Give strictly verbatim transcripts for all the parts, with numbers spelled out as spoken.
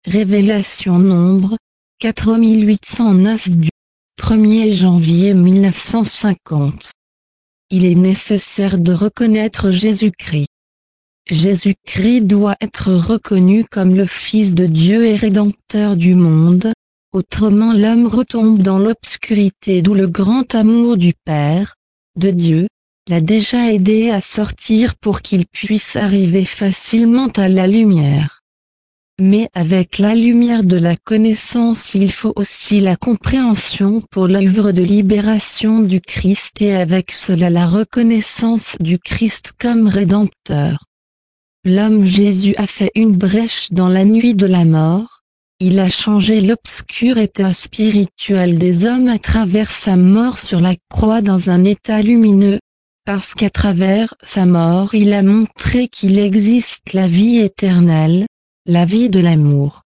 Révélation Nombre, quatre mille huit cent neuf du premier janvier mille neuf cent cinquante. Il est nécessaire de reconnaître Jésus-Christ. Jésus-Christ doit être reconnu comme le Fils de Dieu et Rédempteur du monde, autrement l'homme retombe dans l'obscurité d'où le grand amour du Père, de Dieu, l'a déjà aidé à sortir pour qu'il puisse arriver facilement à la lumière. Mais avec la lumière de la connaissance il faut aussi la compréhension pour l'œuvre de libération du Christ et avec cela la reconnaissance du Christ comme Rédempteur. L'homme Jésus a fait une brèche dans la nuit de la mort, il a changé l'obscur état spirituel des hommes à travers sa mort sur la croix dans un état lumineux, parce qu'à travers sa mort il a montré qu'il existe la vie éternelle, la vie de l'amour.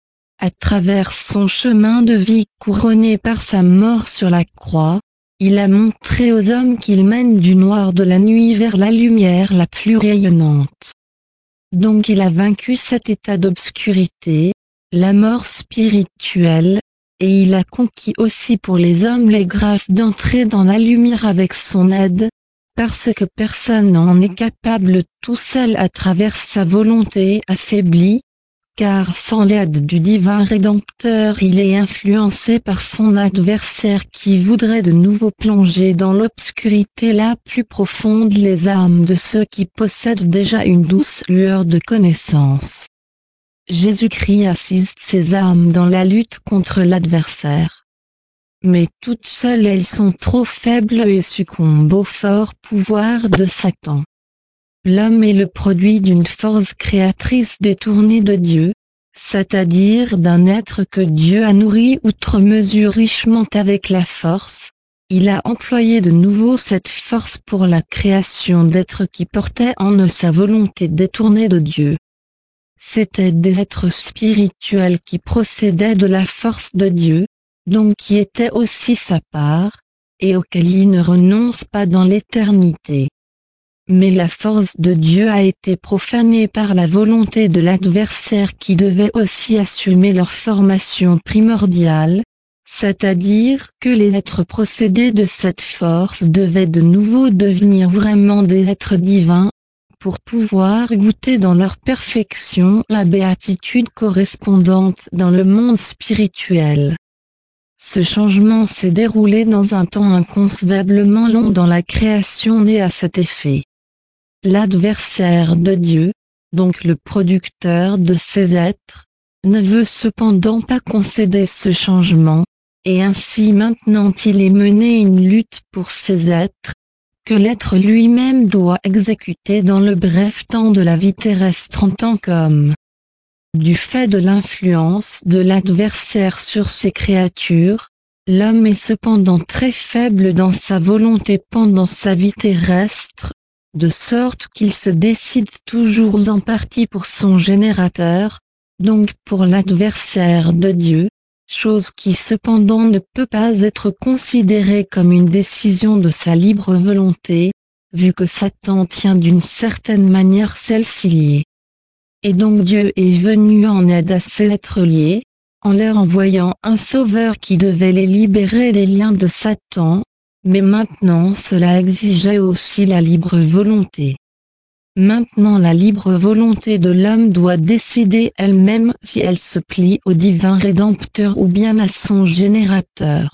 À travers son chemin de vie couronné par sa mort sur la croix, il a montré aux hommes qu'il mène du noir de la nuit vers la lumière la plus rayonnante. Donc il a vaincu cet état d'obscurité, la mort spirituelle, et il a conquis aussi pour les hommes les grâces d'entrer dans la lumière avec son aide, parce que personne n'en est capable tout seul à travers sa volonté affaiblie, car sans l'aide du divin Rédempteur il est influencé par son adversaire qui voudrait de nouveau plonger dans l'obscurité la plus profonde les âmes de ceux qui possèdent déjà une douce lueur de connaissance. Jésus-Christ assiste ces âmes dans la lutte contre l'adversaire. Mais toutes seules elles sont trop faibles et succombent au fort pouvoir de Satan. L'homme est le produit d'une force créatrice détournée de Dieu, c'est-à-dire d'un être que Dieu a nourri outre mesure richement avec la force. Il a employé de nouveau cette force pour la création d'êtres qui portaient en eux sa volonté détournée de Dieu. C'étaient des êtres spirituels qui procédaient de la force de Dieu, donc qui étaient aussi sa part, et auxquels il ne renonce pas dans l'éternité. Mais la force de Dieu a été profanée par la volonté de l'adversaire qui devait aussi assumer leur formation primordiale, c'est-à-dire que les êtres procédés de cette force devaient de nouveau devenir vraiment des êtres divins, pour pouvoir goûter dans leur perfection la béatitude correspondante dans le monde spirituel. Ce changement s'est déroulé dans un temps inconcevablement long dans la création née à cet effet. L'adversaire de Dieu, donc le producteur de ces êtres, ne veut cependant pas concéder ce changement, et ainsi maintenant il est mené une lutte pour ces êtres, que l'être lui-même doit exécuter dans le bref temps de la vie terrestre en tant qu'homme. Du fait de l'influence de l'adversaire sur ces créatures, l'homme est cependant très faible dans sa volonté pendant sa vie terrestre, de sorte qu'il se décide toujours en partie pour son générateur, donc pour l'adversaire de Dieu, chose qui cependant ne peut pas être considérée comme une décision de sa libre volonté, vu que Satan tient d'une certaine manière celle-ci liée. Et donc Dieu est venu en aide à ces êtres liés, en leur envoyant un sauveur qui devait les libérer des liens de Satan, mais maintenant cela exigeait aussi la libre volonté. Maintenant la libre volonté de l'homme doit décider elle-même si elle se plie au divin Rédempteur ou bien à son générateur.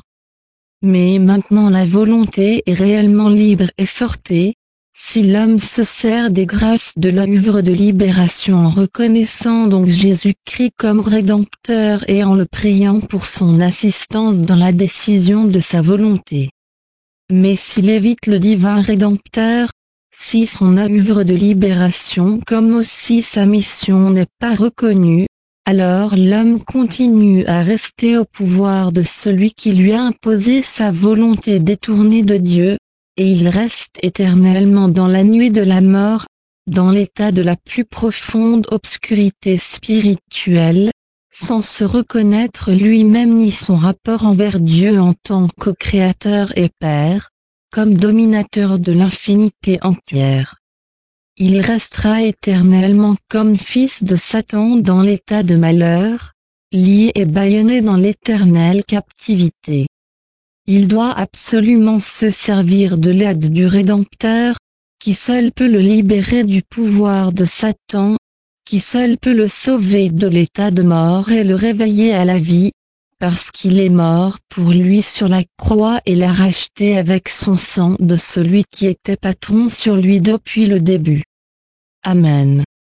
Mais maintenant la volonté est réellement libre et fortée, si l'homme se sert des grâces de l'œuvre de libération en reconnaissant donc Jésus-Christ comme Rédempteur et en le priant pour son assistance dans la décision de sa volonté. Mais s'il évite le divin Rédempteur, si son œuvre de libération comme aussi sa mission n'est pas reconnue, alors l'homme continue à rester au pouvoir de celui qui lui a imposé sa volonté détournée de Dieu, et il reste éternellement dans la nuit de la mort, dans l'état de la plus profonde obscurité spirituelle, sans se reconnaître lui-même ni son rapport envers Dieu en tant que créateur et Père, comme dominateur de l'infinité entière. Il restera éternellement comme fils de Satan dans l'état de malheur, lié et bâillonné dans l'éternelle captivité. Il doit absolument se servir de l'aide du Rédempteur, qui seul peut le libérer du pouvoir de Satan, qui seul peut le sauver de l'état de mort et le réveiller à la vie, parce qu'il est mort pour lui sur la croix et l'a racheté avec son sang de celui qui était patron sur lui depuis le début. Amen.